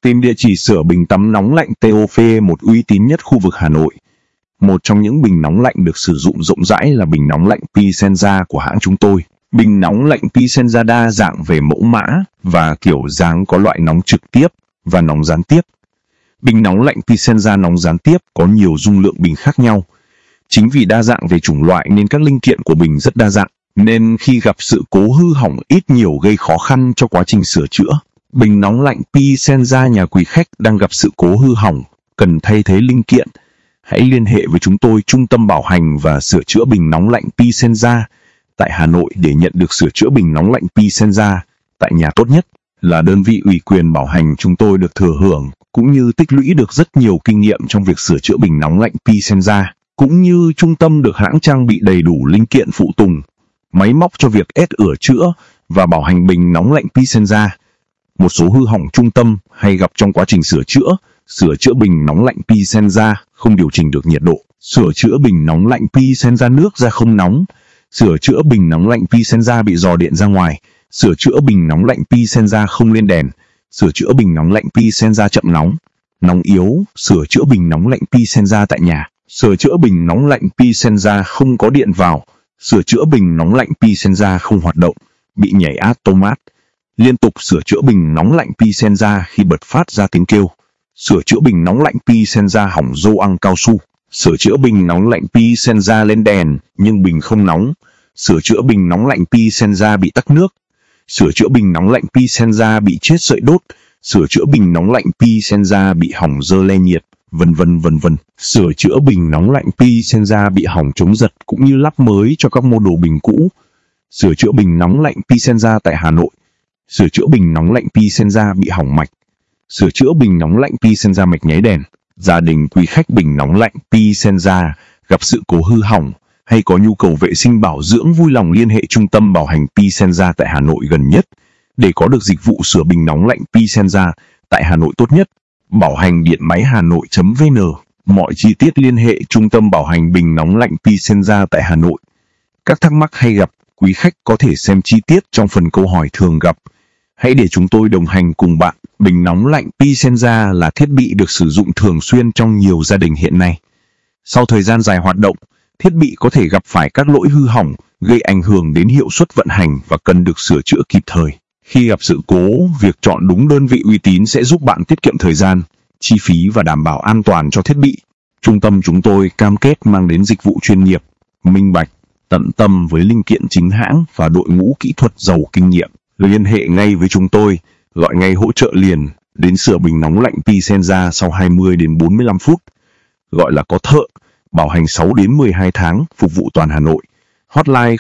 Tìm địa chỉ sửa bình tắm nóng lạnh TOF, một uy tín nhất khu vực Hà Nội. Một trong những bình nóng lạnh được sử dụng rộng rãi là bình nóng lạnh Pisenza của hãng chúng tôi. Bình nóng lạnh Pisenza đa dạng về mẫu mã và kiểu dáng, có loại nóng trực tiếp và nóng gián tiếp. Bình nóng lạnh Pisenza nóng gián tiếp có nhiều dung lượng bình khác nhau. Chính vì đa dạng về chủng loại nên các linh kiện của bình rất đa dạng, nên khi gặp sự cố hư hỏng ít nhiều gây khó khăn cho quá trình sửa chữa. Bình nóng lạnh Pisenza nhà quý khách đang gặp sự cố hư hỏng, cần thay thế linh kiện, hãy liên hệ với chúng tôi, Trung tâm Bảo hành và Sửa chữa bình nóng lạnh Pisenza tại Hà Nội để nhận được sửa chữa bình nóng lạnh Pisenza tại nhà tốt nhất. Là đơn vị ủy quyền bảo hành, chúng tôi được thừa hưởng cũng như tích lũy được rất nhiều kinh nghiệm trong việc sửa chữa bình nóng lạnh Pisenza, cũng như trung tâm được hãng trang bị đầy đủ linh kiện phụ tùng, máy móc cho việc ủa chữa và bảo hành bình nóng lạnh Pisenza. Một số hư hỏng trung tâm hay gặp trong quá trình sửa chữa bình nóng lạnh Pisenza không điều chỉnh được nhiệt độ, sửa chữa bình nóng lạnh Pisenza nước ra không nóng, sửa chữa bình nóng lạnh Pisenza bị rò điện ra ngoài, sửa chữa bình nóng lạnh Pisenza không lên đèn, sửa chữa bình nóng lạnh Pisenza chậm nóng, nóng yếu, sửa chữa bình nóng lạnh Pisenza tại nhà, sửa chữa bình nóng lạnh Pisenza không có điện vào, sửa chữa bình nóng lạnh Pisenza không hoạt động, bị nhảy automat, liên tục sửa chữa bình nóng lạnh Pisenza khi bật phát ra tiếng kêu, sửa chữa bình nóng lạnh Pisenza hỏng gioăng cao su, sửa chữa bình nóng lạnh Pisenza lên đèn nhưng bình không nóng, sửa chữa bình nóng lạnh Pisenza bị tắc nước, sửa chữa bình nóng lạnh Pisenza bị chết sợi đốt, sửa chữa bình nóng lạnh Pisenza bị hỏng dơ le nhiệt, vân vân. Sửa chữa bình nóng lạnh Pisenza bị hỏng chống giật cũng như lắp mới cho các mô đồ bình cũ. Sửa chữa bình nóng lạnh Pisenza tại Hà Nội. Sửa chữa bình nóng lạnh Pisenza bị hỏng mạch. Sửa chữa bình nóng lạnh Pisenza mạch nháy đèn. Gia đình quý khách bình nóng lạnh Pisenza gặp sự cố hư hỏng hay có nhu cầu vệ sinh bảo dưỡng, vui lòng liên hệ trung tâm bảo hành Pisenza tại Hà Nội gần nhất để có được dịch vụ sửa bình nóng lạnh Pisenza tại Hà Nội tốt nhất. Bảo hành điện máy Hanoi.vn. Mọi chi tiết liên hệ trung tâm bảo hành bình nóng lạnh Pisenza tại Hà Nội. Các thắc mắc hay gặp, quý khách có thể xem chi tiết trong phần câu hỏi thường gặp. Hãy để chúng tôi đồng hành cùng bạn. Bình nóng lạnh Pisenza là thiết bị được sử dụng thường xuyên trong nhiều gia đình hiện nay. Sau thời gian dài hoạt động, thiết bị có thể gặp phải các lỗi hư hỏng, gây ảnh hưởng đến hiệu suất vận hành và cần được sửa chữa kịp thời. Khi gặp sự cố, việc chọn đúng đơn vị uy tín sẽ giúp bạn tiết kiệm thời gian, chi phí và đảm bảo an toàn cho thiết bị. Trung tâm chúng tôi cam kết mang đến dịch vụ chuyên nghiệp, minh bạch, tận tâm với linh kiện chính hãng và đội ngũ kỹ thuật giàu kinh nghiệm. Liên hệ ngay với chúng tôi, gọi ngay hỗ trợ liền đến sửa bình nóng lạnh Pisenza sau 20 đến 45 phút. Gọi là có thợ, bảo hành 6 đến 12 tháng, phục vụ toàn Hà Nội. Hotline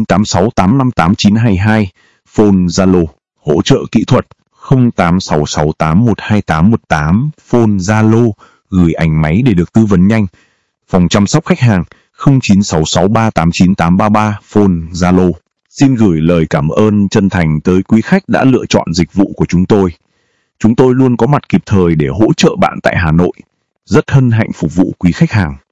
0986858922, phone Zalo, hỗ trợ kỹ thuật 0866812818, phone Zalo, gửi ảnh máy để được tư vấn nhanh. Phòng chăm sóc khách hàng 0966389833, phone Zalo. Xin gửi lời cảm ơn chân thành tới quý khách đã lựa chọn dịch vụ của chúng tôi. Chúng tôi luôn có mặt kịp thời để hỗ trợ bạn tại Hà Nội. Rất hân hạnh phục vụ quý khách hàng.